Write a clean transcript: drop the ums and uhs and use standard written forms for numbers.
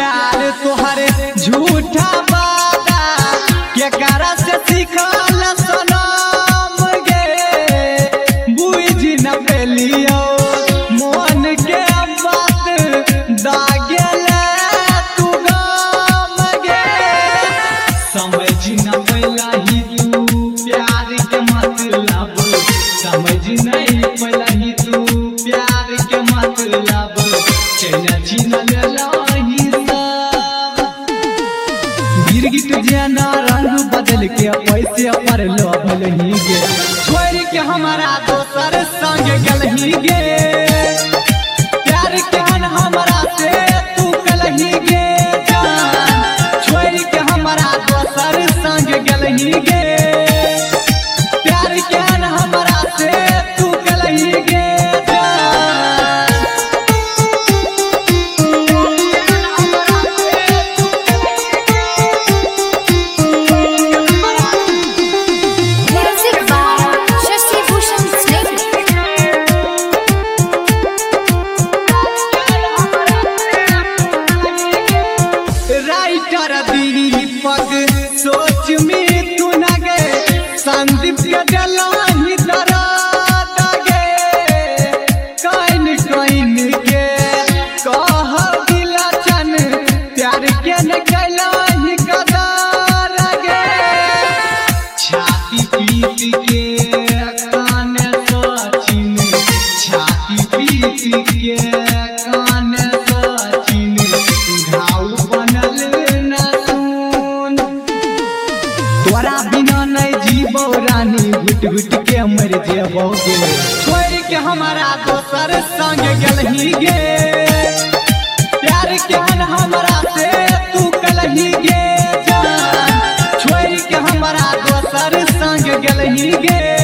प्यार तोहरे झूठा वादा के करा से सिखल सनम गे बुझ न पेलियो मन के बात दागेल तू गम गे समझ न पैलाही तू प्यार के मतलब समझ नहीं पैलाही तू प्यार के मतलब चैन छीन लेलाही सब गिरगिट जेना रंग बदल के पैसे पर लोभलही गे छोड़ के हमारा दोसर संग गलही गे प्यार केहन हमरा से तू कलही गे जान छोड़ के हमारा दोसर संग गलही गे प्यार केहन हमरा से तू कलही गे राइटर दीपक सोच में तू न गे संदीप के डलाही दराद गे कइन कइन के कह दिलचन प्यार के न कैलाही कदार गे छाती पीट के कान सचिन छाती पीट के कान सचिन घाव बनल न सुन तोरा बिना नहीं जीवो रानी घुट घुट के मर जेबो गे छोड़ के हमारा दोसर संग गलही गे प्यार केहन हमरा से तू कलही गे जान छोड़ के हमारा दोसर संग गलही गे।